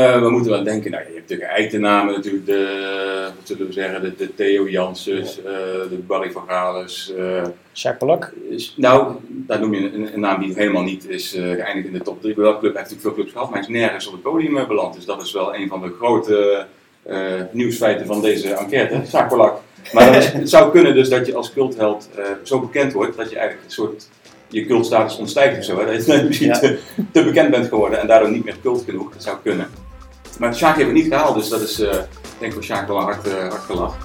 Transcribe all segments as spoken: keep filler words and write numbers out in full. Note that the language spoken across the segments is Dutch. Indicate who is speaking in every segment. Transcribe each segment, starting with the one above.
Speaker 1: Uh, we moeten wel denken, nou, je hebt natuurlijk eigenamen, natuurlijk de, wat zullen we zeggen, de, de Theo Janssens, uh, de Barry van Gales. Uh,
Speaker 2: Jacques Polak.
Speaker 1: Nou, daar noem je een, een naam die helemaal niet is uh, geëindigd in de top drie. Welke club heeft natuurlijk veel clubs gehad, maar hij is nergens op het podium uh, beland. Dus dat is wel een van de grote uh, nieuwsfeiten van deze enquête, Jacques Polak. Maar is, het zou kunnen dus dat je als cultheld uh, zo bekend wordt, dat je eigenlijk een soort... je cultstatus ontstijgt of zo, hè? Dat je misschien ja. te, te bekend bent geworden en daardoor niet meer cult genoeg. Dat zou kunnen. Maar Sjaak heeft het niet gehaald, dus dat is uh, denk ik voor Sjaak wel een hard, uh, hard gelach.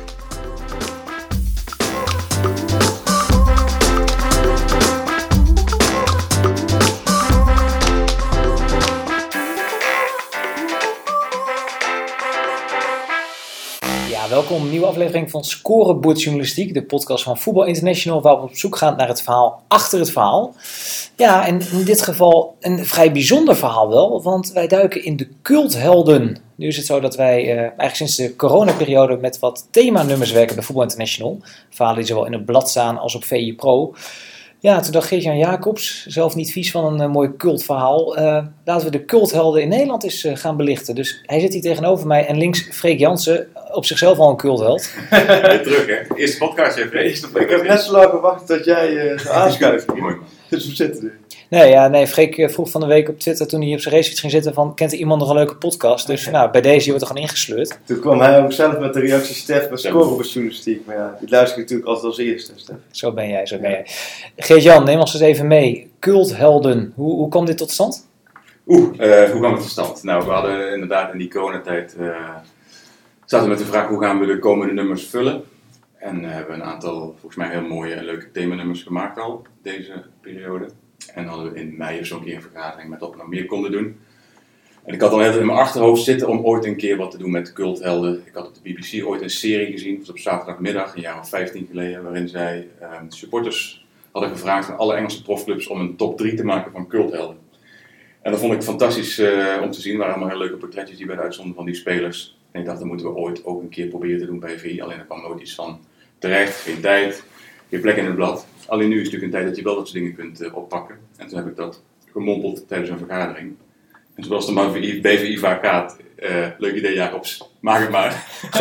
Speaker 2: Welkom, een nieuwe aflevering van Scorebordjournalistiek, de podcast van Voetbal International, waar we op zoek gaan naar het verhaal achter het verhaal. Ja, en in dit geval een vrij bijzonder verhaal wel, want wij duiken in de culthelden. Nu is het zo dat wij uh, eigenlijk sinds de coronaperiode met wat themanummers werken bij Voetbal International. Verhalen die zowel in het blad staan als op V I Pro. Ja, toen dacht Geert-Jan Jacobs, zelf niet vies van een uh, mooi cultverhaal. Uh, laten we de culthelden in Nederland eens uh, gaan belichten. Dus hij zit hier tegenover mij en links Freek Jansen, op zichzelf al een cultheld.
Speaker 1: Weer terug hè, eerste podcast hè Freek.
Speaker 3: Ik heb net zo lang gewacht dat jij uh, aanschuift.
Speaker 1: Mooi.
Speaker 3: Dus we zitten er.
Speaker 2: Nee, ja, nee, Freek vroeg van de week op Twitter toen hij op zijn racefiets ging zitten van, kent er iemand nog een leuke podcast? Dus nou, bij deze wordt er gewoon ingesleurd.
Speaker 3: Toen kwam hij ook zelf met de reactie Stef met Scorebordjournalistiek. Maar ja, die luister ik natuurlijk altijd als eerste, Stef.
Speaker 2: Zo ben jij, zo ben jij. Geert-Jan, neem ons eens even mee. Culthelden, hoe, hoe kwam dit tot stand?
Speaker 1: Oeh, uh, hoe kwam het tot stand? Nou, we hadden inderdaad in die coronatijd, uh, zaten we met de vraag hoe gaan we de komende nummers vullen. En uh, hebben we een aantal, volgens mij heel mooie en leuke themanummers gemaakt al, deze periode. En hadden we in mei zo'n keer een vergadering met wat we nog meer konden doen. En ik had al net in mijn achterhoofd zitten om ooit een keer wat te doen met culthelden. Ik had op de B B C ooit een serie gezien, dat was op zaterdagmiddag, een jaar of vijftien geleden, waarin zij uh, supporters hadden gevraagd van alle Engelse profclubs om een top drie te maken van culthelden. En dat vond ik fantastisch uh, om te zien. Er waren allemaal hele leuke portretjes die werden uitzonden van die spelers. En ik dacht, dat moeten we ooit ook een keer proberen te doen bij V I. Alleen er kwam nooit iets van terecht, geen tijd, geen plek in het blad. Alleen nu is het natuurlijk een tijd dat je wel dat soort dingen kunt uh, oppakken. En toen heb ik dat gemompeld tijdens een vergadering. En zoals de man van B V I vaak gaat, uh, leuk idee Jacobs, maak het maar.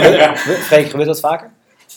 Speaker 2: Freek, gebeurt dat vaker?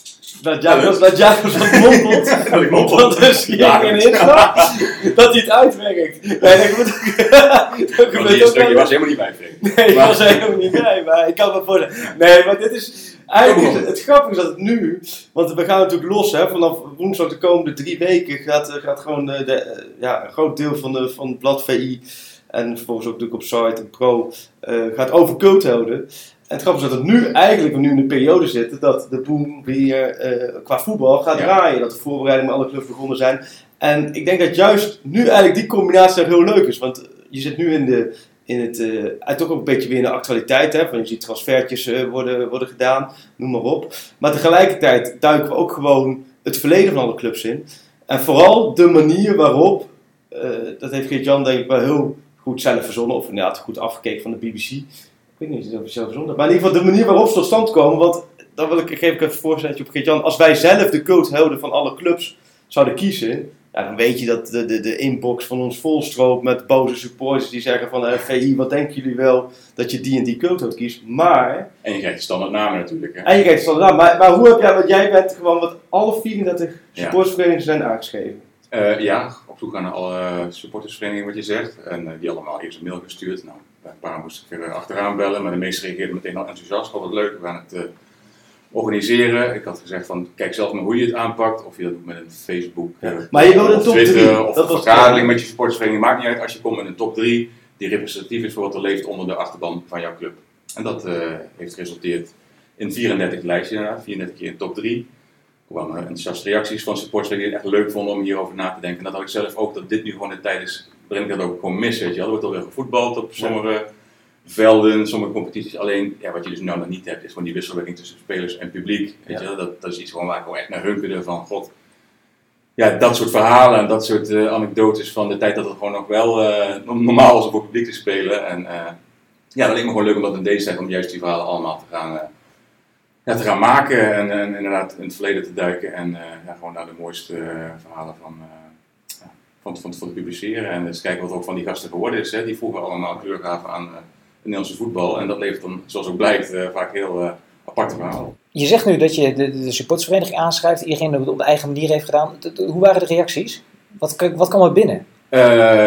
Speaker 3: Dat Jacobs, dat Jacobs wat mompelt.
Speaker 1: Dat ik mompel.
Speaker 3: Dat is geen inslag. Dat hij het uitwerkt. Nee, dat gebeurt ook.
Speaker 1: Want die stukje was helemaal niet bij, Freek.
Speaker 3: Nee, ik was helemaal niet bij, maar ik kan me voorstellen. Nee, maar dit is... Eigenlijk is het, het grappige is dat het nu... Want we gaan natuurlijk los, hè. Vanaf woensdag de komende drie weken gaat, gaat gewoon de, de, ja, een groot deel van, de, van het blad V I... En vervolgens ook natuurlijk op site en pro... Uh, gaat over culthelden. En het grappige is dat het nu eigenlijk, we nu in een periode zitten, dat de boom weer uh, qua voetbal gaat ja. draaien. Dat de voorbereidingen met alle clubs begonnen zijn. En ik denk dat juist nu eigenlijk die combinatie heel leuk is. Want je zit nu in, de, in het, uh, toch ook een beetje weer in de actualiteit. Hè? Want je ziet transfertjes uh, worden, worden gedaan, noem maar op. Maar tegelijkertijd duiken we ook gewoon het verleden van alle clubs in. En vooral de manier waarop, uh, dat heeft Geert-Jan denk ik wel heel goed zelf verzonnen. Of inderdaad goed afgekeken van de B B C. Ik weet niet of je het zelf verzonnen hebt. Maar in ieder geval de manier waarop ze tot stand komen. Want dan wil ik, geef ik even een voorzetje op Geert-Jan. Als wij zelf de culthelden van alle clubs zouden kiezen. Ja, dan weet je dat de, de, de inbox van ons volstroopt met boze supporters die zeggen van uh, V I, wat denken jullie wel dat je die en die cultheld kiest. Maar...
Speaker 1: En je krijgt de standaard namen natuurlijk. Hè?
Speaker 3: En je krijgt de standaard namen. Maar, maar hoe heb jij, want jij bent gewoon wat alle vierendertig supportersverenigingen zijn aangeschreven.
Speaker 1: Uh, ja, op zoek naar alle supportersverenigingen wat je zegt. En uh, die allemaal eerst een mail gestuurd. Nou, een paar moest ik weer achteraan bellen, maar de meeste reageerden meteen al enthousiast. Vond het leuk, we gaan het uh, organiseren. Ik had gezegd van, kijk zelf maar hoe je het aanpakt. Of je dat doet met een Facebook, ja. uh,
Speaker 3: maar je wilde een
Speaker 1: of
Speaker 3: top
Speaker 1: Twitter,
Speaker 3: drie.
Speaker 1: of dat een vergadering met je supportersvereniging. Maakt niet uit als je komt met een top drie die representatief is voor wat er leeft onder de achterban van jouw club. En dat uh, heeft geresulteerd in vierendertig lijstjes inderdaad, vierendertig keer in top drie. Er kwamen enthousiaste reacties van supporters die het echt leuk vonden om hierover na te denken. En dat had ik zelf ook, dat dit nu gewoon de tijd is waarin ik dat ook gewoon mis. Weet je. Er wordt alweer gevoetbald op sommige ja. velden, sommige competities. Alleen, ja, wat je dus nou nog niet hebt, is gewoon die wisselwerking tussen spelers en publiek. Weet ja. je. Dat, dat is iets gewoon waar ik gewoon echt naar hunkerde van, god. Ja, dat soort verhalen en dat soort uh, anekdotes van de tijd dat het gewoon nog wel uh, normaal was om voor publiek te spelen. En uh, ja, dat leek me gewoon leuk om dat in deze tijd, om juist die verhalen allemaal te gaan... Uh, Ja, te gaan maken en, en inderdaad in het verleden te duiken en uh, ja, gewoon naar de mooiste uh, verhalen van, uh, van, van, van te publiceren. En eens kijken wat er ook van die gasten geworden is, hè, die vroeger allemaal kleur gaven aan uh, Nederlandse voetbal. En dat levert dan, zoals ook blijkt, uh, vaak heel uh, aparte verhalen.
Speaker 2: Je zegt nu dat je de, de supportersvereniging aanschrijft, iedereen dat het op de eigen manier heeft gedaan. De, de, hoe waren de reacties? Wat, wat kwam er binnen?
Speaker 1: Uh,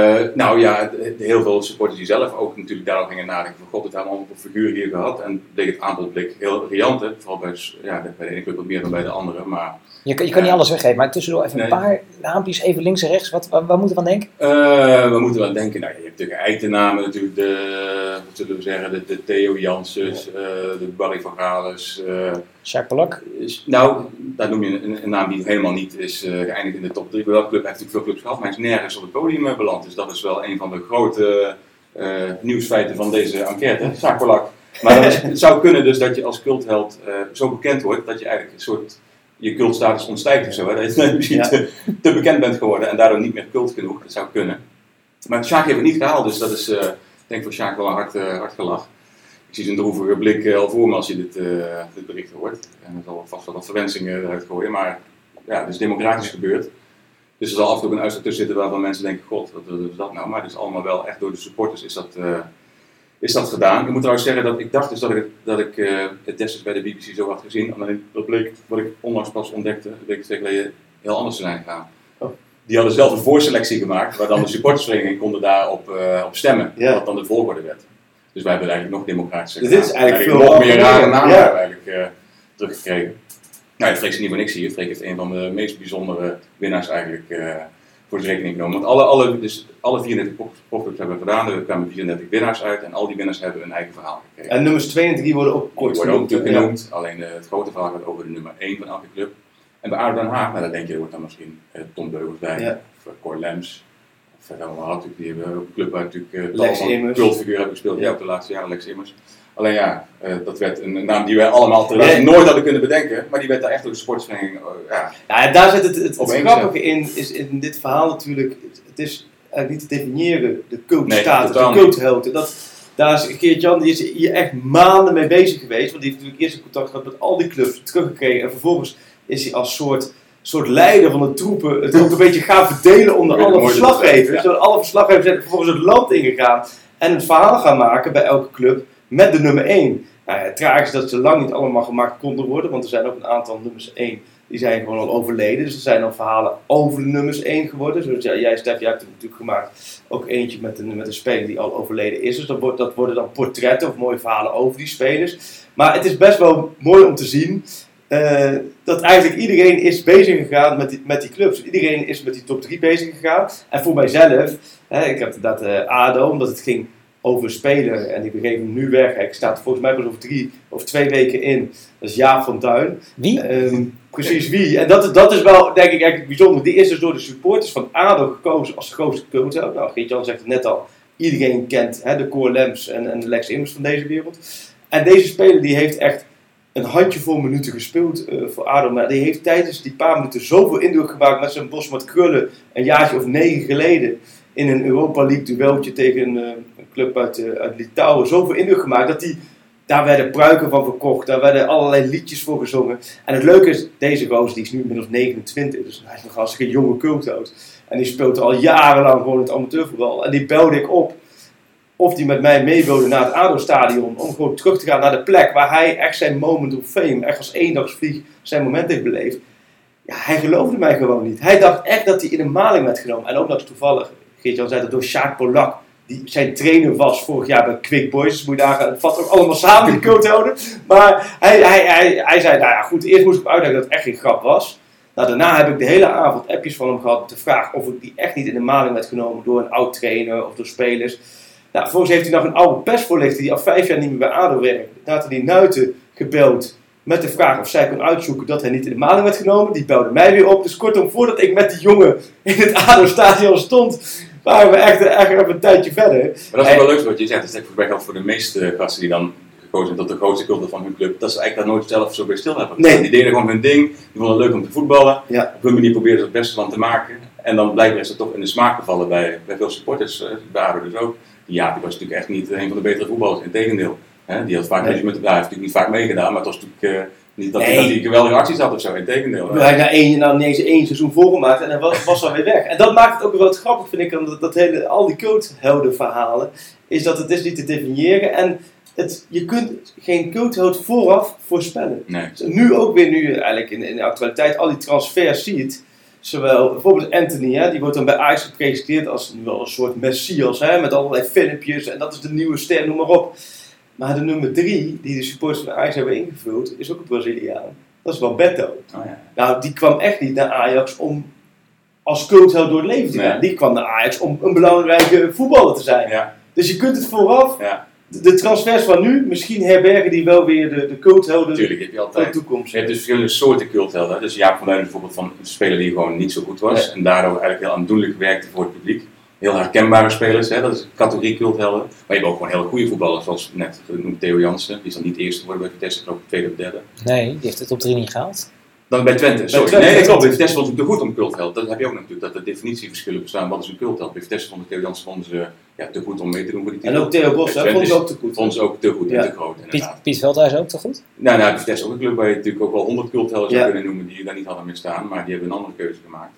Speaker 1: nou ja, heel veel supporters die zelf ook natuurlijk daarover gingen nadenken van god, het hebben we allemaal een figuur hier gehad. En bleek het aanbod heel riant, hè. Vooral bij, ja, bij de ene club wat meer dan bij de andere. Maar,
Speaker 2: je, je kan niet alles weggeven, maar tussendoor even nee. een paar naampjes, even links en rechts. Wat, waar, waar moeten we aan denken?
Speaker 1: Uh, we moeten aan denken, nou, je hebt natuurlijk eitennamen, natuurlijk de, wat zullen we zeggen, de, de Theo Janssens, uh, de Barry van Gales. Uh,
Speaker 2: Jacques Polak?
Speaker 1: Nou, daar noem je een, een naam die helemaal niet is uh, geëindigd in de top drie. Bij welke club heeft natuurlijk veel clubs gehad, maar hij is nergens op het podium uh, beland. Dus dat is wel een van de grote uh, nieuwsfeiten van deze enquête, Jacques Polak. Maar is, het zou kunnen dus dat je als cultheld uh, zo bekend wordt dat je eigenlijk een soort je cultstatus ontstijgt of zo. Hè? Dat je misschien ja. te, te bekend bent geworden en daardoor niet meer cult genoeg. Dat zou kunnen. Maar Sjaak heeft het niet gehaald, dus dat is uh, denk ik voor Sjaak wel een hard, uh, hard gelach. Ik zie zijn droevige blik uh, al voor me als je dit, uh, dit bericht hoort. En er zal vast wel wat verwensingen eruit gooien, maar ja, het is democratisch gebeurd. Dus er zal af en toe een uitstel tussen zitten waarvan mensen denken, god, wat is dat nou? Maar het is allemaal wel echt door de supporters is dat, uh, is dat gedaan. Ik moet trouwens zeggen dat ik dacht dus dat ik, dat ik uh, het destijds bij de B B C zo had gezien. Alleen dat bleek, wat ik onlangs pas ontdekte, een week twee geleden, heel anders te zijn gegaan. Oh. Die hadden zelf een voorselectie gemaakt, waar dan de supportersvereniging konden daarop uh, op stemmen, ja. Wat dan de volgorde werd. Dus wij hebben eigenlijk nog democratischer
Speaker 3: gedaan. Dit is eigenlijk,
Speaker 1: eigenlijk
Speaker 3: veel
Speaker 1: nog meer rare namen ja. eigenlijk, uh, teruggekregen. Nou, het Freek is niet voor niks hier. Freek heeft een van de meest bijzondere winnaars eigenlijk uh, voor zijn rekening genomen. Want alle, alle, dus alle vierendertig profclubs hebben we gedaan. Er kwamen vierendertig winnaars uit en al die winnaars hebben een eigen verhaal gekregen.
Speaker 3: En nummers twee en drie worden ook kort
Speaker 1: worden ook natuurlijk genoemd. Ja. Alleen uh, het grote verhaal gaat over de nummer één van elke club. En bij A D O Den Haag, nou, dan denk je, er wordt dan misschien uh, Tom Beugels bij, ja. of uh, Cor Lems. Of uh, allemaal natuurlijk, die hebben ook een club waar natuurlijk uh,
Speaker 3: Lex Immers.
Speaker 1: Cultfiguur hebben gespeeld. Ja, op de laatste jaren, Lex Immers. Alleen ja, uh, dat werd een, een naam die wij allemaal terwijl nee. nooit hadden kunnen bedenken, maar die werd daar echt door de sportsvereniging. Uh, ja,
Speaker 3: ja, en daar zit het, het, het grappige in, is in dit verhaal natuurlijk, het is eigenlijk niet te definiëren, de cultstatus, nee, de cultheld. Dat, daar is Geert-Jan, die is hier echt maanden mee bezig geweest, want die heeft natuurlijk eerst in contact gehad met al die clubs, teruggekregen en vervolgens is hij als soort, soort leider van de troepen het ook een beetje gaan verdelen onder alle verslaggevers. Ja. Alle verslaggevers zijn vervolgens het land ingegaan en het verhaal gaan maken bij elke club. Met de nummer één. Nou ja, het tragisch is dat ze lang niet allemaal gemaakt konden worden. Want er zijn ook een aantal nummers één. Die zijn gewoon al overleden. Dus er zijn al verhalen over de nummers één geworden. Zoals ja, jij Stef, jij hebt er natuurlijk gemaakt. Ook eentje met een, met een speler die al overleden is. Dus dat, wordt, dat worden dan portretten of mooie verhalen over die spelers. Maar het is best wel mooi om te zien. Uh, dat eigenlijk iedereen is bezig gegaan met die, met die clubs. Iedereen is met die top drie bezig gegaan. En voor mijzelf. Hè, ik heb dat uh, A D O. Omdat het ging over een speler en die begeven hem nu weg. Hij staat volgens mij pas over drie of twee weken in. Dat is Jaap van Duin.
Speaker 2: Wie?
Speaker 3: Um, precies wie. En dat, dat is wel, denk ik, eigenlijk bijzonder. Die is dus door de supporters van A D O gekozen als de grootste cultheld. Nou, Geert-Jan zegt het net al. Iedereen kent hè, de Cor Lems en, en de Lex Immers van deze wereld. En deze speler die heeft echt een handjevol minuten gespeeld uh, voor A D O. Maar die heeft tijdens die paar minuten zoveel indruk gemaakt met zijn bos met krullen. Een jaartje of negen geleden. In een Europa League dueltje tegen een, een club uit, uh, uit Litouwen. Zoveel indruk gemaakt dat die, daar werden pruiken van verkocht. Daar werden allerlei liedjes voor gezongen. En het leuke is, deze gozer die is nu inmiddels negenentwintig. Dus hij is nog als een jonge culthout. En die speelt al jarenlang gewoon het amateurvoetbal. En die belde ik op. Of die met mij mee wilde naar het A D O-stadion. Om gewoon terug te gaan naar de plek waar hij echt zijn moment of fame. Echt als eendagsvlieg zijn moment heeft beleefd. Ja, hij geloofde mij gewoon niet. Hij dacht echt dat hij in een maling werd genomen. En ook dat toevallig. Geert-Jan zei dat door Jacques Polak, die zijn trainer was vorig jaar bij Quick Boys. Dus moet je daar, het vat ook allemaal samen, die culthelden. Maar hij, hij, hij, hij zei, nou ja goed, eerst moest ik hem uitleggen dat het echt geen grap was. Nou, daarna heb ik de hele avond appjes van hem gehad met de vraag of ik die echt niet in de maling werd genomen door een oud trainer of door spelers. Nou, vervolgens heeft hij nog een oude persvoorlichter die al vijf jaar niet meer bij A D O werkt. Daar had hij die Nuiten gebeld met de vraag of zij kon uitzoeken dat hij niet in de maling werd genomen. Die belde mij weer op. Dus kortom, voordat ik met die jongen in het A D O-stadion stond, waren we echt, echt even een tijdje verder.
Speaker 1: Maar dat is en, wel leuk wat je zegt. Dat is volgens mij geldt voor de meeste gasten die dan gekozen hebben tot de grootste cultheld van hun club. Dat ze eigenlijk daar nooit zelf zo bij stil hebben.
Speaker 3: Nee.
Speaker 1: Die deden gewoon hun ding. Die vonden het leuk om te voetballen.
Speaker 3: Ja.
Speaker 1: Op hun manier probeerden ze het beste van te maken. En dan blijkbaar is dat toch in de smaak gevallen bij, bij veel supporters. Bij A D O dus ook. Ja, die was natuurlijk echt niet een van de betere voetballers. Integendeel. He, die had vaak, nee. met, ja, heeft natuurlijk niet vaak meegedaan, maar het was natuurlijk uh, Niet dat,
Speaker 3: Nee.
Speaker 1: hij, dat hij geweldige acties had of zo, in tegendeel.
Speaker 3: Hij na één, nou niet eens één seizoen volgemaakt en hij was, was alweer weg. En dat maakt het ook wel wat grappig, vind ik, aan dat, dat hele, al die coachheldenverhalen, is dat het is niet te definiëren en het, je kunt geen coachheld vooraf voorspellen.
Speaker 1: Nee.
Speaker 3: Nu ook weer, nu je eigenlijk in, in de actualiteit al die transfers ziet, zowel bijvoorbeeld Anthony, hè, die wordt dan bij Ajax gepresenteerd als nu wel een soort messias, hè, met allerlei filmpjes en dat is de nieuwe ster, noem maar op. Maar de nummer drie, die de supporters van Ajax hebben ingevuld, is ook een Braziliaan. Dat is wel Beto.
Speaker 1: Oh, ja.
Speaker 3: Nou, die kwam echt niet naar Ajax om als coachheld door het leven te gaan.
Speaker 1: Nee.
Speaker 3: Die kwam naar Ajax om een belangrijke voetballer te zijn.
Speaker 1: Ja.
Speaker 3: Dus je kunt het vooraf,
Speaker 1: Ja.
Speaker 3: de, de transfers van nu, misschien herbergen die wel weer de, de coachhelden
Speaker 1: Natuurlijk heb je
Speaker 3: van de
Speaker 1: altijd.
Speaker 3: toekomst.
Speaker 1: Je hebt dus verschillende soorten culthelden. Dus Jaap van Duin bijvoorbeeld van een speler die gewoon niet zo goed was.
Speaker 3: Ja.
Speaker 1: En daardoor eigenlijk heel aandoenlijk werkte voor het publiek. Heel herkenbare spelers, hè? Dat is een categorie culthelden. Maar je hebt ook gewoon hele goede voetballers, zoals net genoemd Theo Jansen. Die is dan niet eerste geworden bij Vitesse, geloof ik tweede of derde.
Speaker 2: Nee, die heeft het op drie niet gehaald.
Speaker 1: Dan bij Twente, sorry.
Speaker 3: Twente.
Speaker 1: Nee, dat klopt. Bij Vitesse vond ik te goed om cultheld. Dat heb je ook natuurlijk, dat er definitieverschillen bestaan. Wat is een cultheld? Bij Vitesse vond ik Theo Jansen vonden ze ja, te goed om mee te doen voor die
Speaker 3: En
Speaker 1: titel.
Speaker 3: ook Theo Bos,
Speaker 1: Bij
Speaker 3: hè, vond
Speaker 1: Twente
Speaker 3: ik ook te goed.
Speaker 1: Vonden ze ook te goed en
Speaker 3: Ja.
Speaker 1: te groot,
Speaker 2: Piet,
Speaker 1: inderdaad.
Speaker 2: Piet Veldhuis ook te goed?
Speaker 1: Nou, nou, bij Vitesse ook een club waar je natuurlijk ook wel honderd culthelden zou
Speaker 3: Ja.
Speaker 1: kunnen noemen die je daar niet hadden meer staan. Maar die hebben een andere keuze gemaakt.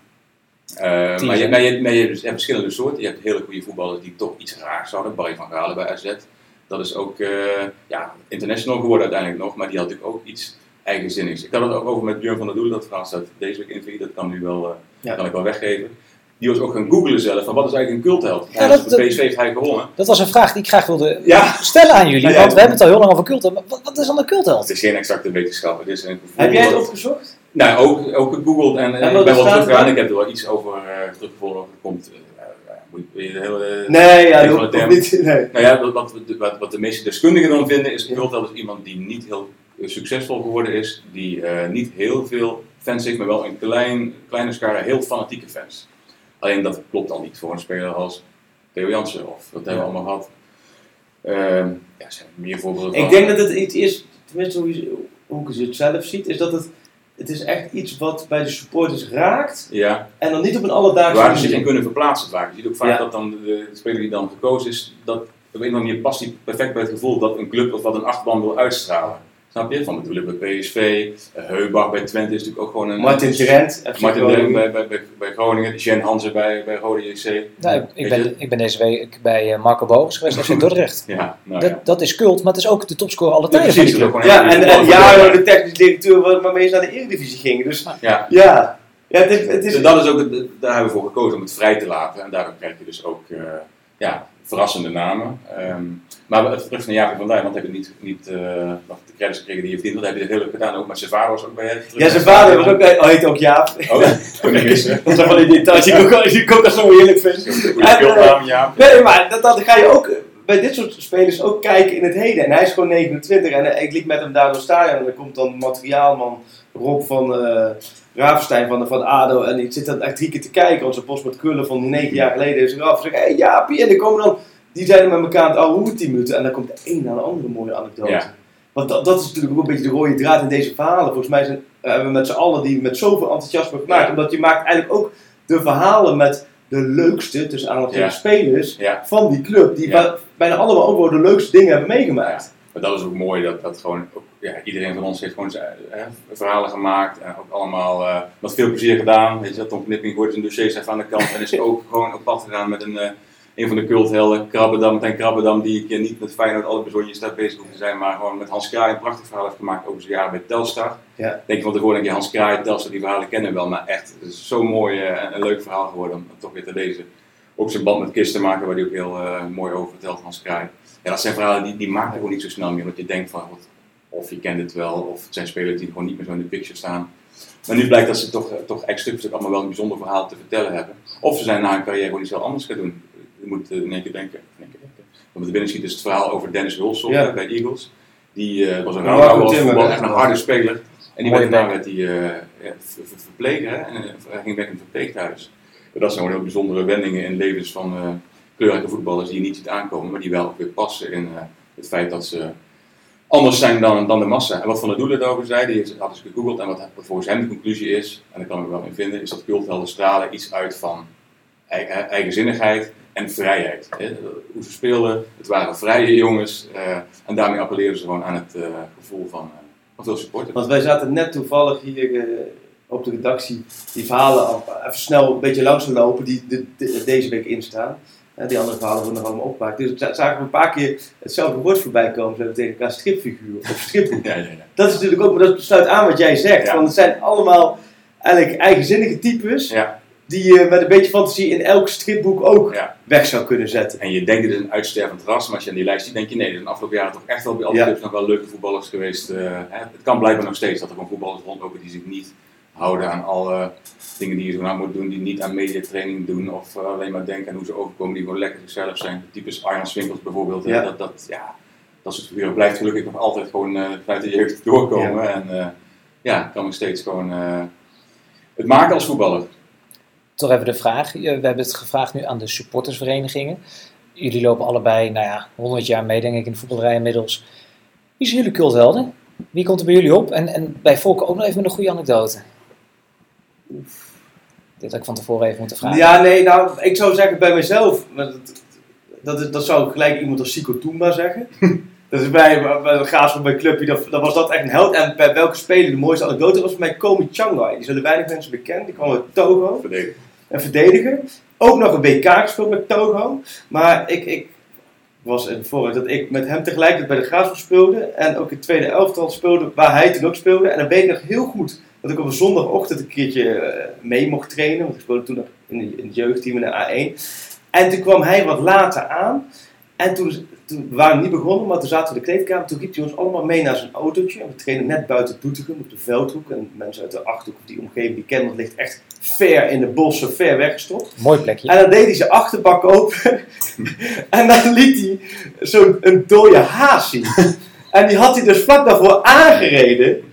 Speaker 1: Uh,
Speaker 2: Tien
Speaker 1: maar je,
Speaker 2: zijn.
Speaker 1: maar je, maar je hebt dus je hebt verschillende soorten. Je hebt hele goede voetballers die toch iets raars zouden. Barry van Galen bij A Z. Dat is ook uh, ja, international geworden uiteindelijk nog. Maar die had natuurlijk ook iets eigenzinnigs. Ik had het ook over met Björn van der Doelen. Dat verhaal staat deze week in V I. Dat kan, nu wel, uh,
Speaker 3: Ja.
Speaker 1: kan ik wel weggeven. Die was ook gaan googlen zelf. Van wat is eigenlijk een cultheld?
Speaker 2: Ja,
Speaker 1: Ja,
Speaker 2: dat-
Speaker 1: de P S V heeft hij gewonnen.
Speaker 2: Dat was een vraag die ik graag wilde
Speaker 1: Ja.
Speaker 2: stellen aan jullie.
Speaker 1: Ja, ja.
Speaker 2: Want we hebben het al heel lang over cultheld. Maar wat, wat is dan een cultheld?
Speaker 1: Het is geen exacte wetenschap. Het is een gevoel
Speaker 3: Heb jij het
Speaker 1: wat-
Speaker 3: opgezocht?
Speaker 1: Nou, ook, ook gegoogeld en, en
Speaker 3: En
Speaker 1: ik
Speaker 3: wat
Speaker 1: ben wel
Speaker 3: staat
Speaker 1: teruggegaan.
Speaker 3: er?
Speaker 1: Ik heb er wel iets over uh, teruggevonden. Er komt, uh, uh, moet je de hele...
Speaker 3: Nee, ja,
Speaker 1: Een
Speaker 3: dat
Speaker 1: van de
Speaker 3: of
Speaker 1: termen.
Speaker 3: niet. Nee.
Speaker 1: Nou ja, wat, wat, wat, wat de meeste deskundigen dan vinden is,
Speaker 3: Ja.
Speaker 1: cultheld is iemand die niet heel uh, succesvol geworden is. Die uh, niet heel veel fans heeft, maar wel een klein, kleine schare heel fanatieke fans. Alleen dat klopt al niet voor een speler als Theo Jansen of wat hebben we allemaal gehad. Uh, ja, er zijn meer voorbeelden
Speaker 3: Ik
Speaker 1: van.
Speaker 3: denk dat het iets is, tenminste hoe, je, hoe ik het zelf ziet, is dat het, het is echt iets wat bij de supporters raakt
Speaker 1: Ja.
Speaker 3: en dan niet op een alledaagse
Speaker 1: Waar ze zich in
Speaker 3: manier.
Speaker 1: kunnen verplaatsen vaak. Je ziet ook vaak
Speaker 3: Ja.
Speaker 1: dat dan de, de speler die dan gekozen is, dat op een of andere manier past die perfect bij het gevoel dat een club of wat een achterban wil uitstralen. Snap je? Van bedoelen bij P S V, uh, Heubach bij Twente is natuurlijk ook gewoon een...
Speaker 3: Martin Drent, F C
Speaker 1: Martin
Speaker 3: Groningen.
Speaker 1: Drent bij, bij, bij, bij Groningen, Jen Hansen bij, bij Rode J C.
Speaker 2: Nou, ik, ik,
Speaker 1: Weet je?
Speaker 2: ben, ik ben deze week bij uh, Marco Bogus geweest, F C Dordrecht.
Speaker 1: Ja, nou
Speaker 2: Dat,
Speaker 1: ja.
Speaker 2: dat is cult, maar het is ook de topscorer alle
Speaker 1: Ja,
Speaker 2: tijden van
Speaker 1: precies,
Speaker 2: die
Speaker 1: dat is
Speaker 2: club.
Speaker 1: ook gewoon
Speaker 3: Ja,
Speaker 1: een
Speaker 3: en,
Speaker 1: goede
Speaker 3: en
Speaker 1: voetballer.
Speaker 3: jaren de technisch directeur waar- waarmee ze naar de Eredivisie gingen. Dus
Speaker 1: Ja.
Speaker 3: ja, ja het is... Het is
Speaker 1: Dus dat is ook, het- daar hebben we voor gekozen om het vrij te laten. En daardoor krijg je dus ook uh, ja, verrassende namen. Um, maar het terug naar Jacob van Duin, want heb je niet, niet uh, nog de credits gekregen die je verdient. Want heb je het heel leuk gedaan ook. Maar zijn vader was ook bij je.
Speaker 3: ja, zijn vader was ook, oh, heet ook Jaap.
Speaker 1: Oh, dat kon niet missen.
Speaker 3: Dat zijn van die details die ik ook, die ik ook al zo heerlijk vind.
Speaker 1: Goede
Speaker 3: En,
Speaker 1: cultnaam, ja.
Speaker 3: Nee, maar dat, dat ga je ook bij dit soort spelers ook kijken in het heden. En hij is gewoon negenentwintig en uh, ik liep met hem daar door het stadion en dan komt dan materiaalman Rob van uh, Ravenstein van, van ADO en ik zit dan echt drie keer te kijken. Onze post met Krullen van negen jaar geleden heeft zich af en zegt, hé hey, Jaapie, en dan komen dan, die zijn met elkaar aan het ouwe hoeren tien minuten en dan komt de een naar de andere mooie anekdote.
Speaker 1: Ja.
Speaker 3: Want dat, dat is natuurlijk ook een beetje de rode draad in deze verhalen. Volgens mij zijn, uh, hebben we met z'n allen die met zoveel enthousiasme gemaakt.
Speaker 1: Ja.
Speaker 3: Omdat je maakt eigenlijk ook de verhalen met de leukste, tussen aanhalingstekens,
Speaker 1: Ja.
Speaker 3: spelers
Speaker 1: Ja.
Speaker 3: van die club. Die
Speaker 1: Ja.
Speaker 3: ba- bijna allemaal ook wel de leukste dingen hebben meegemaakt.
Speaker 1: Maar dat is ook mooi, dat, dat gewoon, ook, ja, iedereen van ons heeft gewoon zijn, eh, verhalen gemaakt en ook allemaal uh, met veel plezier gedaan. Weet je, dat Tom Knipping gooit zijn dossiers even aan de kant en is ook gewoon op pad gegaan met een, uh, een van de culthelden, Krabbedam, Martijn Krabbedam, die ik uh, niet met Feyenoord alle bezonjes daar bezig hoef te zijn, maar gewoon met Hans Kraai een prachtig verhaal heeft gemaakt over zijn jaren bij Telstar.
Speaker 3: Ja.
Speaker 1: Denk je van tevoren, denk je Hans Kraai, Telstar, die verhalen kennen we wel, maar echt, het is zo'n mooi uh, en een leuk verhaal geworden om toch weer te lezen. Ook zijn band met Kist te maken, waar hij ook heel uh, mooi over vertelt, Hans Kraai. Ja, dat zijn verhalen die, die maken gewoon niet zo snel meer, want je denkt van, wat, of je kent het wel, of het zijn spelers die gewoon niet meer zo in de picture staan. Maar nu blijkt dat ze toch, toch echt stuk voor stuk allemaal wel een bijzonder verhaal te vertellen hebben. Of ze zijn na hun carrière gewoon iets heel anders gaan doen. Je moet uh, in één keer denken, in één keer denken. Wat er binnen schiet is het verhaal over Dennis Hulshoff
Speaker 3: Ja.
Speaker 1: bij Eagles. Die uh, was een
Speaker 3: Ja,
Speaker 1: oude
Speaker 3: Timmer,
Speaker 1: voetbal,
Speaker 3: hè?
Speaker 1: echt een harde speler. En die
Speaker 2: Mooie
Speaker 1: werd daarna
Speaker 2: bek.
Speaker 1: werd hij uh, ja, ver- ver- verpleger, hè? En uh, hij ging weg in het verpleeghuis. Dat zijn gewoon heel bijzondere wendingen in levens van uh, kleurrijke voetballers die je niet ziet aankomen, maar die wel ook weer passen in uh, het feit dat ze anders zijn dan, dan de massa. En wat Van der Doelen daarover zei, die had eens gegoogeld en wat, wat volgens hem de conclusie is, en daar kan ik me wel in vinden, is dat culthelden stralen iets uit van eigen, eigenzinnigheid en vrijheid. Hè? Hoe ze speelden, het waren vrije jongens uh, en daarmee appelleerden ze gewoon aan het uh, gevoel van, uh, Of veel supporters.
Speaker 3: Want wij zaten net toevallig hier uh, op de redactie die verhalen al even snel een beetje langs te lopen die de, de, deze week instaan. Uh, die andere verhalen worden nog allemaal opgemaakt. Dus zagen we een paar keer hetzelfde woord voorbij komen. Ze hebben tegen elkaar stripfiguur of stripboek.
Speaker 1: Ja, ja, ja.
Speaker 3: Dat is natuurlijk ook, maar dat sluit aan wat jij zegt.
Speaker 1: Ja.
Speaker 3: Want het zijn allemaal eigenlijk eigenzinnige types.
Speaker 1: Ja.
Speaker 3: Die je met een beetje fantasie in elk stripboek ook
Speaker 1: Ja.
Speaker 3: weg zou kunnen zetten.
Speaker 1: En je denkt het is een uitstervend ras, maar als je aan die lijst ziet, denk je nee, er zijn de afgelopen jaren toch echt wel bij alle
Speaker 3: Ja.
Speaker 1: clubs nog wel leuke voetballers geweest. Uh, hè. Het kan blijkbaar nog steeds dat er gewoon voetballers rondlopen die zich niet houden aan alle dingen die je zo nou moet doen, die niet aan mediatraining doen of uh, alleen maar denken aan hoe ze overkomen, die gewoon lekker zichzelf zijn. Typisch Arjan Swinkels bijvoorbeeld,
Speaker 3: Ja.
Speaker 1: dat, dat, ja, dat soort figuren blijft gelukkig nog altijd gewoon uh, vanuit de jeugd doorkomen.
Speaker 3: Ja.
Speaker 1: En uh, ja, kan nog steeds gewoon uh, het maken als voetballer.
Speaker 2: Toch even de vraag. We hebben het gevraagd nu aan de supportersverenigingen. Jullie lopen allebei, nou ja, honderd jaar mee denk ik in de voetballerij inmiddels. Wie zijn jullie culthelden? Wie komt er bij jullie op? En, en bij Volker ook nog even met een goede anekdote. Oef. Dit had ik van tevoren even moeten vragen.
Speaker 3: Ja, nee, nou, ik zou zeggen bij mezelf, dat, dat, dat, dat zou gelijk iemand als Sico Toomba zeggen. Dat is bij, bij de Graafschap bij Clubje, dat, dat was dat echt een held. En bij welke speler de mooiste anekdote was voor mij Komi Changai. Die zullen weinig mensen bekend. Die kwam uit Togo.
Speaker 1: Verdedigen.
Speaker 3: Een verdediger. Ook nog een W K gespeeld met Togo. Maar ik, ik was in vooruit dat ik met hem tegelijkertijd bij de Graafschap speelde. En ook in het tweede elftal speelde, waar hij toen ook speelde. En dan weet ik nog heel goed dat ik op een zondagochtend een keertje uh, mee mocht trainen. Want ik speelde toen nog in, de, in het jeugdteam in de A één. En toen kwam hij wat later aan. En toen, toen we waren we niet begonnen, maar toen zaten we in de kleedkamer. Toen riep hij ons allemaal mee naar zijn autootje. En we trainen net buiten Doetinchem op de Veldhoek. En mensen uit de Achterhoek of die omgeving, die kennen, dat ligt echt ver in de bossen, ver weggestopt.
Speaker 2: Mooi plekje.
Speaker 3: En dan deed hij zijn achterbak open. En dan liet hij zo'n een dode haas zien. En die had hij dus vlak daarvoor aangereden.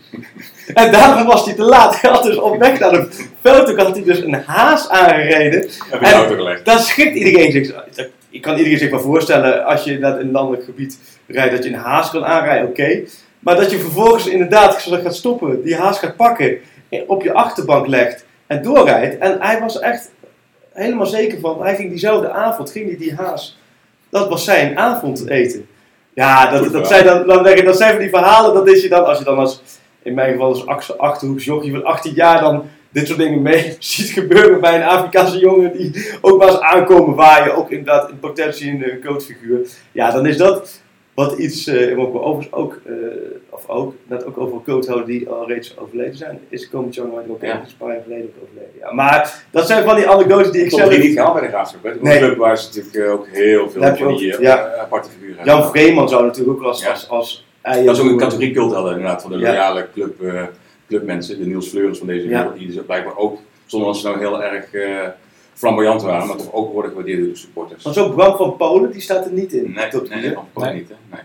Speaker 3: En daarom was hij te laat. Hij had dus op weg naar de Veldhoek had hij dus een haas aangereden.
Speaker 1: Heb je de auto gelegd?
Speaker 3: Dan schikt iedereen zich. Je kan iedereen zich wel voorstellen, als je naar een landelijk gebied rijdt, dat je een haas kan aanrijden, oké. Okay. Maar dat je vervolgens inderdaad gaat stoppen, die haas gaat pakken, op je achterbank legt en doorrijdt. En hij was echt helemaal zeker van, hij ging diezelfde avond, ging hij die haas. Dat was zijn avondeten. Ja, dat, dat, zijn dan, dan, dat zijn van die verhalen, dat is je dan, als je dan als, in mijn geval als Achterhoeks jochie van achttien jaar dan dit soort dingen mee ziet gebeuren bij een Afrikaanse jongen die ook maar eens aankomen waaien, ook inderdaad in potentie een coachfiguur. Ja, dan is dat wat iets, uh, ook, overigens ook, uh, of ook, dat ook over coachhouden die al reeds overleden zijn, is Komi Changai ook
Speaker 1: ja.
Speaker 3: een paar jaar geleden ook overleden. Ja, maar dat zijn van die anekdotes die ik
Speaker 1: Tot
Speaker 3: zelf...
Speaker 1: die niet gehaald bij de Graafschap. Hè?
Speaker 3: Nee.
Speaker 1: Een club waar ze natuurlijk ook heel veel van die uh,
Speaker 3: ja.
Speaker 1: aparte figuren hebben.
Speaker 3: Jan Vreeman zou natuurlijk ook als...
Speaker 1: Ja.
Speaker 3: als, als
Speaker 1: dat is ook een categorie cultheld inderdaad, van de
Speaker 3: Ja.
Speaker 1: loyale club, uh, clubmensen, de Niels Fleuris van deze wereld, ja. die dus blijkbaar ook, zonder dat ze nou heel erg uh, flamboyant waren, maar toch ook worden gewaardeerd door de supporters.
Speaker 3: Want zo'n Bram van Polen, die staat er niet in.
Speaker 1: Nee,
Speaker 3: tot
Speaker 1: nee, nee, van Polen
Speaker 2: Nee.
Speaker 1: niet. Hè? Nee.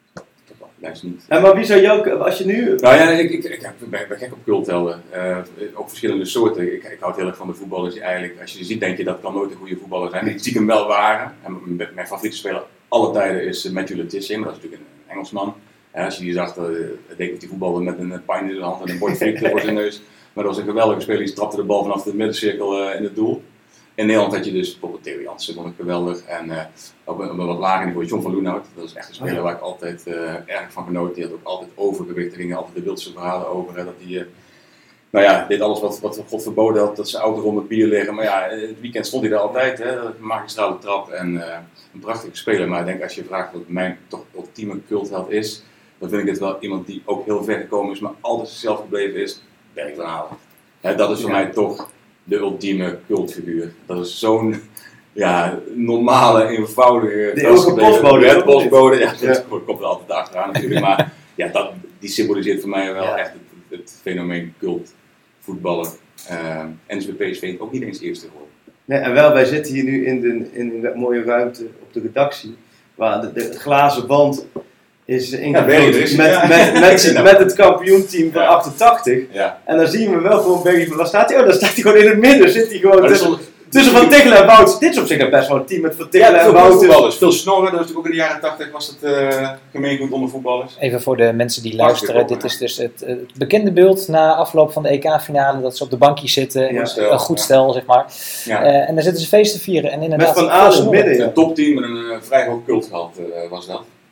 Speaker 1: Dat lijst niet.
Speaker 3: En maar wie zou jou, als je nu...
Speaker 1: Nou ja, ik, ik, ik ben, ben gek op culthelden. Uh, ook verschillende soorten. Ik, ik houd heel erg van de voetballers die eigenlijk, als je ze ziet, denk je dat kan nooit een goede voetballer zijn. Die stiekem wel waren. En mijn favoriete speler alle tijden is Matthew Le Tissier, maar dat is natuurlijk een Engelsman. Ja, als je die zag, uh, denk ik die voetbalde met een pijn in de hand en een bordfriet voor zijn neus. Maar dat was een geweldige speler, die trapte de bal vanaf de middencirkel uh, in het doel. In Nederland had je dus bijvoorbeeld Theo Jansen, vond ik geweldig. En uh, op, een, op een wat lager niveau John van Loenhout. Dat is echt een speler waar ik altijd uh, erg van genoot. Die had ook altijd overgewicht. Er gingen altijd de wildste verhalen over. Hè, dat die, uh, nou ja, deed alles wat, wat God verboden had. Dat zijn auto rond het bier liggen. Maar ja, het weekend stond hij er altijd. Hè, een magistrale trap en uh, een prachtige speler. Maar ik denk als je vraagt wat mijn toch ultieme cultheld is, dan vind ik het wel iemand die ook heel ver gekomen is, maar altijd zichzelf gebleven is. Berk van Halen. Hè, dat is voor ja. mij toch de ultieme cultfiguur. Dat is zo'n ja, normale, eenvoudige...
Speaker 3: De eeuwige postbode.
Speaker 1: De postbode, ja, ja. Dat komt er altijd achteraan natuurlijk. Maar ja, dat, die symboliseert voor mij wel ja. echt het, het fenomeen cult, voetballer. Uh, en zijn P S V ook niet eens eerste geworden.
Speaker 3: Nee, en wel, wij zitten hier nu in, de, in een mooie ruimte op de redactie, waar de, de, de glazen wand is ingevuld ja, met, ja. met, met, met, met het kampioenteam van ja. achtentachtig. Ja. En dan zien we wel gewoon Berry, waar staat hij? Oh, dan staat hij gewoon in het midden. Zit hij gewoon tussen, tussen Van Tichelen en Wouters. Dit is op zich dan best wel een team met Van Tichelen ja, en Wouters.
Speaker 1: Veel snorren, dat was natuurlijk ook in de jaren tachtig was het uh, gemeengoed onder voetballers.
Speaker 2: Even voor de mensen die luisteren. Dit is dus het, het bekende beeld na afloop van de E K-finale. Dat ze op de bankjes zitten. Ja, stel, een goed ja. stel, zeg maar. Ja. Uh, en daar zitten ze feest te vieren. En inderdaad,
Speaker 3: met Van Aalen in het midden.
Speaker 1: Een topteam met een uh, vrij hoog cultheld uh, was dat.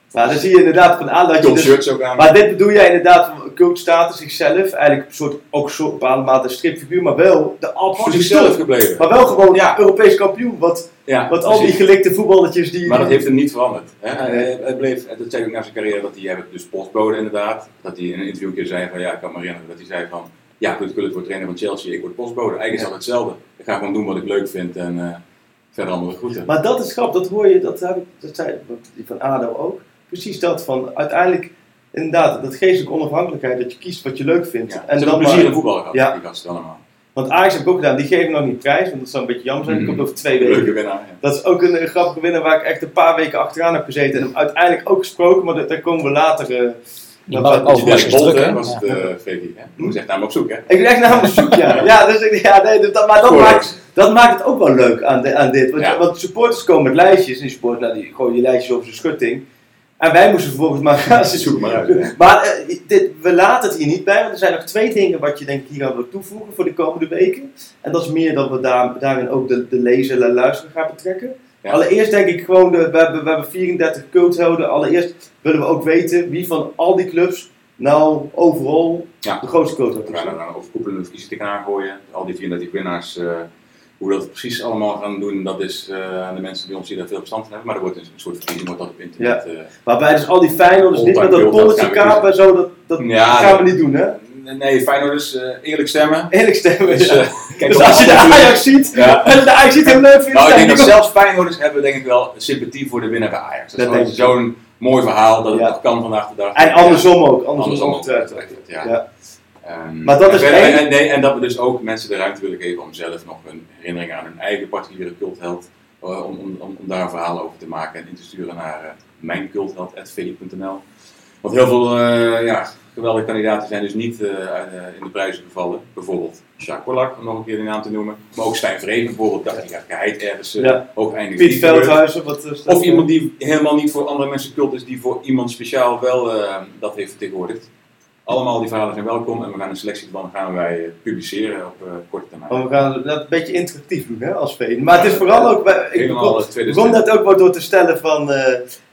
Speaker 3: Maar dan zie je inderdaad van aan dat je dus,
Speaker 1: shirts ook aan.
Speaker 3: maar dit bedoel jij inderdaad van cultstatus zichzelf, eigenlijk een soort, ook een soort bepaalde mate stripfiguur, maar wel de absolute
Speaker 1: zichzelf gebleven.
Speaker 3: Maar wel gewoon
Speaker 1: ja.
Speaker 3: Europees kampioen, wat,
Speaker 1: ja,
Speaker 3: wat al die gelikte voetballetjes die...
Speaker 1: Maar dat heeft hem niet veranderd. Hè? Hij, hij bleef, dat zei ook na zijn carrière, dat hij, hij werd dus postbode inderdaad, dat hij in een interview een keer zei van, ja ik kan me herinneren, dat hij zei van, ja Ruud Gullit wordt trainer van Chelsea, ik word postbode. Eigenlijk is dat hetzelfde. Ik ga gewoon doen wat ik leuk vind en uh, verder allemaal groeten.
Speaker 3: Maar dat is grappig, dat hoor je, dat, heb ik, dat zei die van ADO ook. Precies dat, van uiteindelijk, inderdaad, dat geestelijke onafhankelijkheid, dat je kiest wat je leuk vindt.
Speaker 1: Ja,
Speaker 3: en
Speaker 1: ze
Speaker 3: dan
Speaker 1: hebben plezier
Speaker 3: maar,
Speaker 1: in voetbal gehad,
Speaker 3: ja.
Speaker 1: die gasten allemaal.
Speaker 3: Want Ajax heb ik ook gedaan, die geven nog niet prijs, want dat zou een beetje jammer zijn. Die
Speaker 1: Mm.
Speaker 3: komt over twee weken.
Speaker 1: Leuke winnaar. Ja.
Speaker 3: Dat is ook een, een grappige winnaar waar ik echt een paar weken achteraan heb gezeten en hem uiteindelijk ook gesproken, maar daar komen we later... Uh,
Speaker 2: Die mag ook
Speaker 1: Dirk
Speaker 2: was
Speaker 1: Bolt,
Speaker 2: druk,
Speaker 1: hè, was het, uh, Freddy. Hè? Je moet echt naar hem op zoek, hè?
Speaker 3: Ik ben echt naar hem op zoek, ja. ja, dus, ja nee, dat, maar dat maakt, dat maakt het ook wel leuk aan, de, aan dit. Want,
Speaker 1: Ja.
Speaker 3: want supporters komen met lijstjes en die supporters, nou, die gooien je lijstjes over zijn schutting. En wij moesten vervolgens maar gaan
Speaker 1: Zoek maar uit. Ja.
Speaker 3: Maar uh, dit, we laten het hier niet bij, want er zijn nog twee dingen wat je denk ik hier aan wil toevoegen voor de komende weken. En dat is meer dat we daar, daarin ook de, de lezer en luisteraar gaan betrekken. Ja. Allereerst denk ik gewoon, de, we, hebben, we hebben vierendertig culthelden. Allereerst willen we ook weten wie van al die clubs nou overal
Speaker 1: ja.
Speaker 3: de grootste cultheld
Speaker 1: We
Speaker 3: is.
Speaker 1: gaan er dan overkoepelende verkiezingen tegenaan gooien. Al die vierendertig winnaars, uh, hoe we dat precies allemaal gaan doen, dat is uh, aan de mensen bij ons die daar veel verstand van hebben. Maar er wordt een soort verkiezing wordt dat op internet.
Speaker 3: Ja.
Speaker 1: Uh,
Speaker 3: Waarbij dus al die Feyenoorders niet met dat bolletje kapen en zo, dat, dat
Speaker 1: ja,
Speaker 3: gaan we niet doen, hè?
Speaker 1: Nee, Feyenoorders uh, eerlijk stemmen.
Speaker 3: Eerlijk stemmen,
Speaker 1: dus,
Speaker 3: ja.
Speaker 1: uh, kijk,
Speaker 3: dus als je de Ajax ziet,
Speaker 1: ja.
Speaker 3: en de Ajax ziet hem leuk vindt,
Speaker 1: nou, ik denk dat zelfs Feyenoorders hebben denk ik wel sympathie voor de winnaar bij Ajax. Dat, dat is zo'n mooi verhaal dat het
Speaker 3: ja.
Speaker 1: nog kan vandaag de dag.
Speaker 3: En andersom ook. Andersom,
Speaker 1: andersom
Speaker 3: ook.
Speaker 1: ook. Ja. Ja. Um,
Speaker 3: maar dat is
Speaker 1: en,
Speaker 3: één...
Speaker 1: en, nee, en dat we dus ook mensen de ruimte willen geven om zelf nog een herinnering aan hun eigen particuliere cultheld, uh, om, om, om, om daar een verhaal over te maken en in te sturen naar uh, mijncultheld punt v punt n l. Want heel veel uh, ja, geweldige kandidaten zijn dus niet uh, uh, in de prijzen gevallen. Bijvoorbeeld Jacques Polak, om nog een keer de naam te noemen. Maar ook Stijn Vreven bijvoorbeeld, dacht ik, ja, geheid ergens uh,
Speaker 3: ja.
Speaker 1: ook eindigen.
Speaker 3: Piet Veldhuizen. Wat, uh,
Speaker 1: of iemand die helemaal niet voor andere mensen cult is, die voor iemand speciaal wel uh, dat heeft vertegenwoordigd. Allemaal die verhalen zijn welkom en we gaan een selectie van gaan wij uh, publiceren op uh, korte termijn.
Speaker 3: Oh, we gaan dat een beetje interactief doen, hè, als V. Maar ja, het is vooral ook... Wij, ik
Speaker 1: begon,
Speaker 3: begon net ook wel door te stellen van... Uh,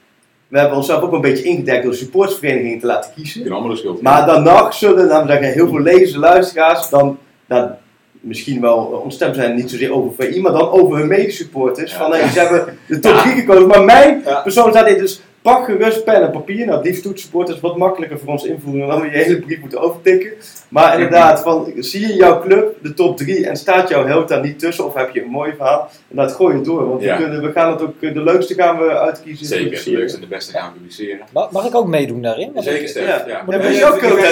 Speaker 3: we hebben onszelf ook een beetje ingedekt door de supportersvereniging te laten kiezen.
Speaker 1: Die allemaal de schuld.
Speaker 3: Maar dan nog zullen dan zeggen heel veel lezers en luisteraars dan, dan misschien wel ontstemd zijn, niet zozeer over V I, maar dan over hun medesupporters. Ja. Van hey, ze hebben de top drie ja. gekozen. Maar mijn ja. persoon staat in, dus pak gerust pen en papier. Nou, liefst supporters wat makkelijker voor ons invoeren dan we je hele brief moeten overtikken. Maar inderdaad, van, zie je jouw club, de top drie, en staat jouw held daar niet tussen, of heb je een mooi verhaal, en dat gooi je door. Want ja. we, kunnen, we gaan het ook, de leukste gaan we uitkiezen.
Speaker 1: Zeker, de leukste en de beste gaan we publiceren.
Speaker 2: Mag, mag ik ook meedoen daarin?
Speaker 1: Want Zeker, Stef. Ja.
Speaker 3: Ja, ja. Ben je ook coach?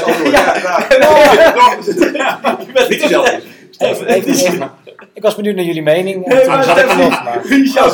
Speaker 1: Je bent niet zelf.
Speaker 2: Even, even, even. Ik was benieuwd naar jullie mening. Nee, toen zat ik er nog. Maar...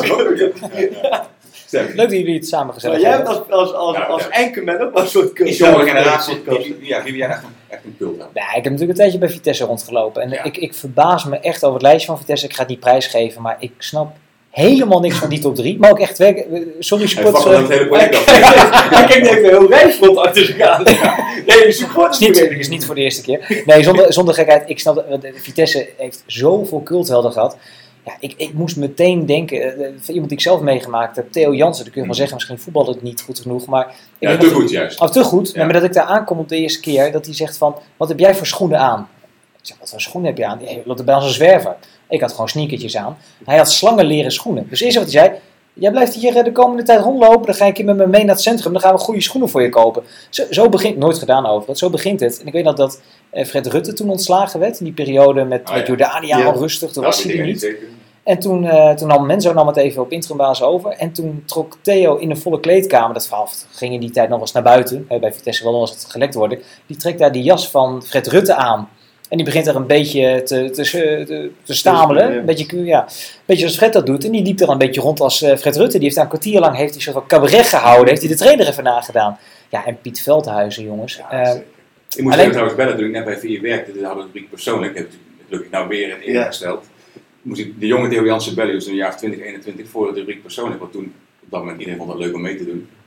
Speaker 2: Leuk dat jullie het samen gezet hebben.
Speaker 3: Jij hebt als, als, als, ja, als Anchorman ook wel een soort cult.
Speaker 1: Die jonge generatie. Ja, wie jij echt, echt een cult hebt.
Speaker 2: Ja, ik heb natuurlijk een tijdje bij Vitesse rondgelopen. En ja. ik, ik verbaas me echt over het lijstje van Vitesse. Ik ga het niet prijsgeven, maar ik snap helemaal niks van die top drie. Maar ook echt weg. Sorry, supporters.
Speaker 1: Hij hele project af.
Speaker 3: Ik heb even heel Rijnsveld achter gegaan. Nee, de supporters.
Speaker 2: Het is, is niet voor de eerste keer. Nee, zonder, zonder gekheid. Ik snap dat Vitesse heeft zoveel culthelden gehad. Ja, ik, ik moest meteen denken, uh, van iemand die ik zelf meegemaakt heb, Theo Jansen, dan kun je wel zeggen, misschien voetbalde het niet goed genoeg, maar... Ik
Speaker 1: ja, te goed juist.
Speaker 2: Oh, te goed, ja. Nee, maar dat ik daar aankom op de eerste keer, dat hij zegt van, wat heb jij voor schoenen aan? Ik zeg, wat voor schoenen heb je aan? Hij loopt bij ons een zwerver. Ik had gewoon sneakertjes aan. Hij had slangenleren schoenen. Dus eerst wat hij zei, jij blijft hier de komende tijd rondlopen, dan ga ik je met me mee naar het centrum, dan gaan we goede schoenen voor je kopen. Zo, zo begint, nooit gedaan over, zo begint het. En ik weet nog dat uh, Fred Rutte toen ontslagen werd, in die periode met,
Speaker 1: ah,
Speaker 2: met
Speaker 1: ja.
Speaker 2: Jordania
Speaker 1: ja.
Speaker 2: al rustig, toen
Speaker 1: nou,
Speaker 2: was hij er niet.
Speaker 1: Zeker.
Speaker 2: En toen, uh, toen nam Menzo nam het even op interimbasis over. En toen trok Theo in een volle kleedkamer. Dat verhaal ging in die tijd nog eens naar buiten. Bij Vitesse wel nog eens het gelekt worden. Die trekt daar die jas van Fred Rutte aan. En die begint er een beetje te, te, te, te stamelen. Een beetje, ja, een beetje zoals Fred dat doet. En die liep er een beetje rond als uh, Fred Rutte. Die heeft daar een kwartier lang heeft hij soort van cabaret gehouden. Heeft hij de trainer even nagedaan. Ja, en Piet Veldhuizen, jongens.
Speaker 1: Ja,
Speaker 2: uh,
Speaker 1: ik moest alleen... trouwens bellen toen ik net bij V I werkte. Dat hadden we het persoonlijk. Ik heb het gelukkig nou weer een eer gesteld. Moest ik de jonge Theo Jansen bellen, dus in het jaar twintig eenentwintig voor de rubriek persoonlijk, want toen op dat moment iedereen vond het leuk om mee te doen.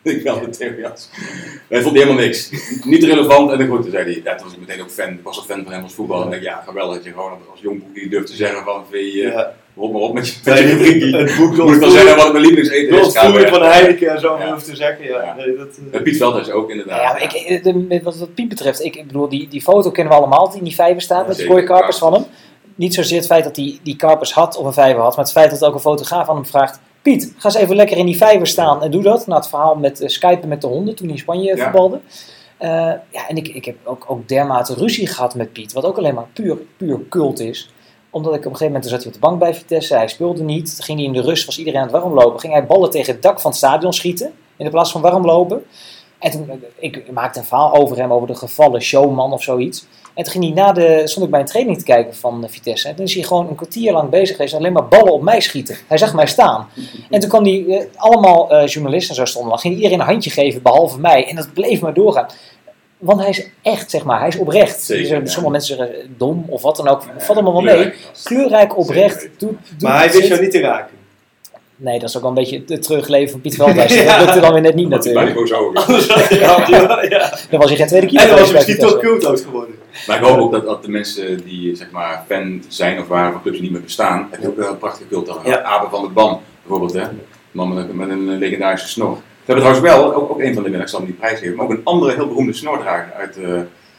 Speaker 1: Ik belde Theo Jansen. Hij vond hij helemaal niks. Niet relevant. En dan goed, toen zei hij, ja, toen was ik meteen ook fan. Ik was een fan van hem als voetbal. En ik dacht, ja, geweldig dat je gewoon als jongboek durft te zeggen van, vind je, ja. rot maar op met je, met je rubriekie.
Speaker 3: Het boek
Speaker 1: moet wel zeggen wat mijn lievelingseten is.
Speaker 3: Het van Heineken en zo, ja. hoeft te zeggen. Ja. Ja. Nee, dat, uh...
Speaker 1: Piet Veldhuis ook inderdaad.
Speaker 2: Ja, maar ik, de, wat, wat Piet betreft, ik bedoel, die, die foto kennen we allemaal die in die vijver staat ja, met de rode karpers van hem. Niet zozeer het feit dat hij die karpers had of een vijver had, maar het feit dat ook een fotograaf aan hem vraagt: Piet, ga eens even lekker in die vijver staan en doe dat. Na het verhaal met uh, Skypen met de honden toen hij in Spanje ja. voetbalde. Uh, ja, en ik, ik heb ook, ook dermate ruzie gehad met Piet, wat ook alleen maar puur, puur cult is. Omdat ik op een gegeven moment, zat hij op de bank bij Vitesse, hij speelde niet. Toen ging hij in de rust, was iedereen aan het warmlopen. Ging hij ballen tegen het dak van het stadion schieten, in de plaats van warmlopen. En toen, ik maakte een verhaal over hem, over de gevallen showman of zoiets. En toen ging hij na de, stond ik bij een training te kijken van Vitesse. En toen is hij gewoon een kwartier lang bezig geweest en alleen maar ballen op mij schieten. Hij zag mij staan. En toen kwam hij, uh, allemaal uh, journalisten zo stonden, dan ging iedereen een handje geven, behalve mij. En dat bleef maar doorgaan. Want hij is echt, zeg maar, hij is oprecht. Zeker, dus, sommige ja. mensen zeggen dom of wat dan ook. Ja, valt allemaal wel mee. Kleurrijk, oprecht. Doet, doet
Speaker 3: maar hij wist jou niet te raken.
Speaker 2: Nee, dat is ook wel een beetje het terugleven van Piet Veldhuis. ja. Dat lukte dan weer net niet natuurlijk.
Speaker 1: Dat zo.
Speaker 2: ja, ja, ja. Dan was hij geen tweede keeper.
Speaker 3: En dan was hij misschien toch cultloos geworden.
Speaker 1: Maar ik hoop ook dat, dat de mensen die zeg maar fan zijn of waren van clubs die niet meer bestaan, heb je ook wel een prachtige cult al. Ja. Abe van der Ban bijvoorbeeld, hè. Een man met een, met een legendarische snor. We hebben trouwens wel, ook, ook een van de winnaars, ik zal hem die prijs geven, maar ook een andere heel beroemde snordrager uit uh,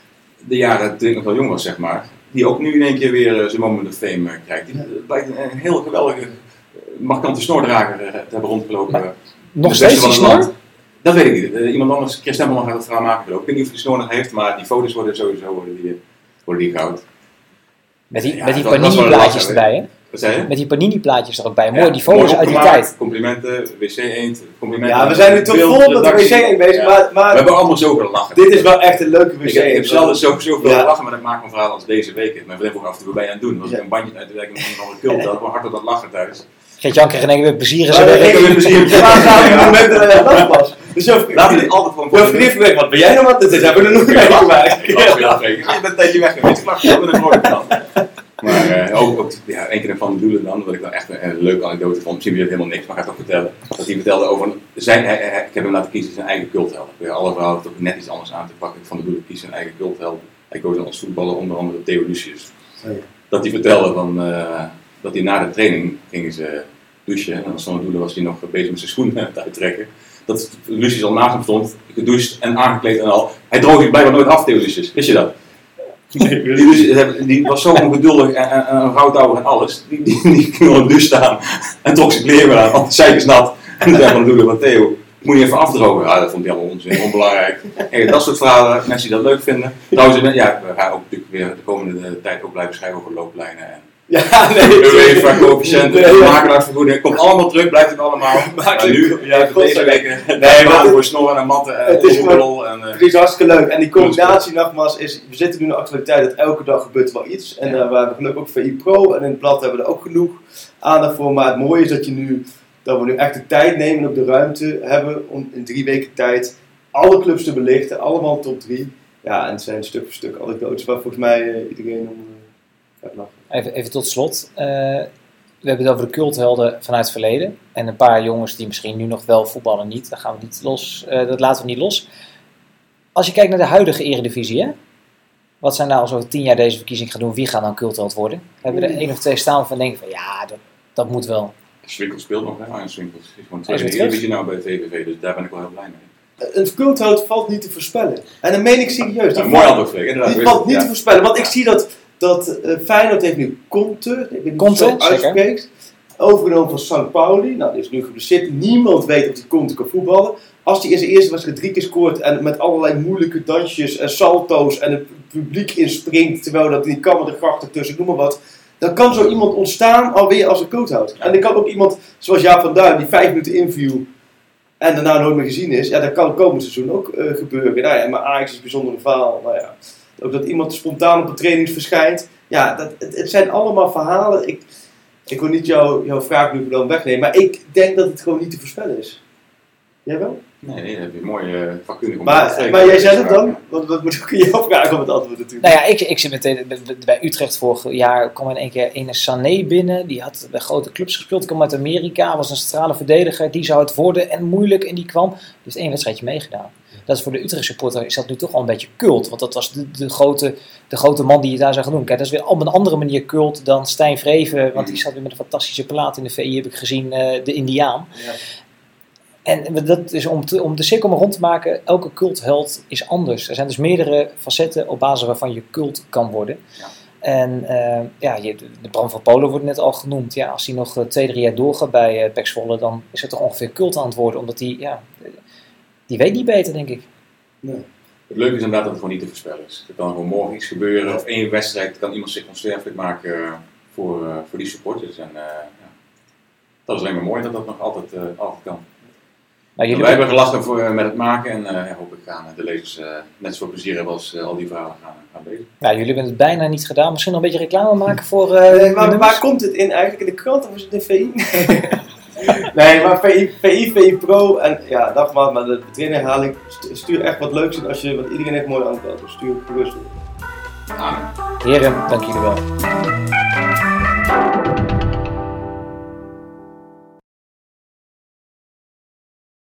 Speaker 1: de jaren toen ik nog wel jong was, zeg maar. Die ook nu in één keer weer uh, zijn moment of fame uh, krijgt. Die blijkt een, een heel geweldige, uh, markante snordrager uh, te hebben rondgelopen.
Speaker 2: Maar, uh, nog steeds die snor?
Speaker 1: Dat weet ik niet. Uh, iemand anders, Chris Tempelman gaat het verhaal maken. Ik weet niet of hij die snor nog heeft, maar die foto's worden sowieso worden die, worden die goud.
Speaker 2: Met die, ja, met die panini-plaatjes erbij, hè?
Speaker 1: Wat zei je?
Speaker 2: Met die panini-plaatjes er ook bij. Mooi, ja, die foto's uit die tijd.
Speaker 1: Complimenten, W C Eend, complimenten.
Speaker 3: Ja, we zijn nu toch vol met de W C Eend bezig, ja. maar, maar...
Speaker 1: We hebben allemaal zoveel lachen.
Speaker 3: Dit is wel echt een leuke W C Eend.
Speaker 1: Ik heb zelf zo, zoveel ja. lachen, maar dat maakt me verhaal als deze week. Mijn vriend vroeg af en toe bij aan het doen. Was ik ja. een bandje uit te werken met een andere cult, dat was hard op dat lachen thuis.
Speaker 2: Geert-Jan kreeg in één keer weer plezier.
Speaker 1: Ja, ik heb weer plezier.
Speaker 3: Waar gaan we momenten dat dat was? Dus
Speaker 1: laten we dit altijd gewoon...
Speaker 3: Je hoeft niet verwegen, wat ben jij nou wat? Dit hebben we er nog mee gemaakt.
Speaker 1: Je bent een tijdje weg geweest. Ik lach je met een mooie kant. Maar uh, ook, ook ja, een keer van de Doelen dan, wat ik dan echt een, een leuke anekdote vond. Misschien weer helemaal niks, maar ga ik toch vertellen. Dat hij vertelde over zijn, hij, hij, ik heb hem laten kiezen zijn eigen cultheld. Alle vrouwen toch net iets anders aan te pakken. Van de Doelen kiest zijn eigen cultheld. Hij koos dan als voetballer onder andere Theo Lucius. Oh ja. Dat hij vertelde van, uh, dat hij na de training gingen ze douchen. En als van de Doelen was hij nog bezig met zijn schoenen te uittrekken. Dat Lucius al naast hem stond, gedoucht en aangekleed en al. Hij droog zich blijkbaar nooit af, Theo Lucius. Wist je dat? Nee, die, die was zo ongeduldig en, en, en een rouwtouwer en alles. Die, die, die ging op een douche staan en trok zijn kleren aan, want zij is nat. En toen zei van de Doelen van Theo, moet je even afdrogen? Ah, dat vond hij allemaal onzin, onbelangrijk. En dat soort verhalen, mensen die dat leuk vinden. Trouwens, ja, we gaan ook natuurlijk weer de komende tijd ook blijven schrijven over looplijnen. En
Speaker 3: ja, nee.
Speaker 1: UEFA, coëfficiënten, nee, makelaarsvergoeding. Komt allemaal terug, blijft het allemaal. Maar nu, ja, deze weken, nee, maar voor snorren en matten en oerrol. En, uh,
Speaker 3: het is hartstikke leuk. En die combinatie nogmaals is, we zitten nu in de actualiteit dat elke dag gebeurt wel iets. En ja. uh, we hebben gelukkig ook V I Pro en in het blad hebben we er ook genoeg aandacht voor. Maar het mooie is dat, je nu, dat we nu echt de tijd nemen en ook de ruimte hebben om in drie weken tijd alle clubs te belichten. Allemaal top drie. Ja, en het zijn stuk voor stuk anekdotes waar volgens mij uh, iedereen om...
Speaker 2: Even, even tot slot. Uh, we hebben het over de culthelden vanuit het verleden. En een paar jongens die misschien nu nog wel voetballen niet. Dat gaan we niet los. Uh, dat laten we niet los. Als je kijkt naar de huidige eredivisie. Hè? Wat zijn nou als we tien jaar deze verkiezing gaan doen? Wie gaat dan cultheld worden? We hebben er één of twee staan van denken van ja, dat, dat moet wel.
Speaker 1: Swinkel speelt nog, hè? Arjen Swinkel is gewoon tweede eredivisie nou bij de V V V. Dus daar ben ik wel heel blij mee.
Speaker 3: Een cultheld valt niet te voorspellen. En dat meen ik serieus.
Speaker 1: Ja, mooi antwoord, Freek.
Speaker 3: Die valt niet ja. te voorspellen. Want ik zie dat... Dat uh, Feyenoord heeft nu Conte, ik weet niet
Speaker 2: Conte,
Speaker 3: of het zo uitspreekt, overgenomen van Sankt Pauli. Nou, die is nu geblesseerd. Niemand weet of die Conte kan voetballen. Als hij in zijn eerste wedstrijd drie keer scoort en met allerlei moeilijke dansjes en salto's en het publiek inspringt terwijl dat niet kan met de grachten tussen, noem maar wat. Dan kan zo iemand ontstaan alweer als een coachhoud. En dan kan ook iemand zoals Jaap van Duin die vijf minuten inviel en daarna nooit meer gezien is. Ja, dat kan komend seizoen ook uh, gebeuren. Nou ja, maar Ajax is een bijzondere verhaal. Nou ja. Ook dat iemand spontaan op de trainings verschijnt. Ja, dat, het, het zijn allemaal verhalen. Ik, ik wil niet jou, jouw vraag nu dan wegnemen. Maar ik denk dat het gewoon niet te voorspellen is. Jij wel?
Speaker 1: Nee, nee, dat heb je mooi uh, vakkundig om
Speaker 3: maar,
Speaker 1: te
Speaker 3: maar jij zegt het dan? Want dat moet ik je vragen om het antwoord natuurlijk.
Speaker 2: Nou ja, ik, ik zit meteen bij Utrecht vorig jaar. kwam in één keer een Sané binnen. Die had bij grote clubs gespeeld. Kwam uit Amerika. Was een strale verdediger. Die zou het worden. En moeilijk. En die kwam. Die heeft één wedstrijdje meegedaan. Dat is voor de Utrecht supporter is dat nu toch al een beetje cult. Want dat was de, de, grote, de grote man die je daar zou gaan doen. Kijk, dat is weer op een andere manier cult dan Stijn Vreven. Want die zat weer met een fantastische plaat in de V I. Heb ik gezien. Uh, de Indiaan. Ja. En dat is om, te, om de cirkel maar rond te maken, elke cultheld is anders. Er zijn dus meerdere facetten op basis waarvan je cult kan worden. Ja. En uh, ja, je, de Bram van Polen wordt net al genoemd. Ja, als hij nog uh, twee, drie jaar doorgaat bij uh, P E C Zwolle, dan is het toch ongeveer cult aan het worden. Omdat hij, ja, die weet niet beter, denk ik.
Speaker 1: Nee. Het leuke is inderdaad dat het gewoon niet te voorspellen is. Er kan gewoon morgen iets gebeuren. Of één wedstrijd kan iemand zich onsterfelijk maken voor, uh, voor die supporters. En uh, ja, dat is alleen maar mooi dat dat nog altijd, uh, altijd kan. Nou, jullie wij hebben gelachen voor, uh, met het maken en uh, hoop ik gaan de lezers uh, net zoveel plezier hebben als uh, al die verhalen gaan, gaan lezen.
Speaker 2: Ja, jullie hebben het bijna niet gedaan. Misschien nog een beetje reclame maken voor... Uh,
Speaker 3: nee, maar waar komt het in eigenlijk? In de krant of is het in V I? Nee, maar V I, V I, V I Pro en ja, dag maar, maar de trainherhaling, stuur echt wat leuks in als je, want iedereen heeft mooie antwoorden. Dus stuur gerust.
Speaker 1: Amen.
Speaker 2: Heren, dank jullie wel.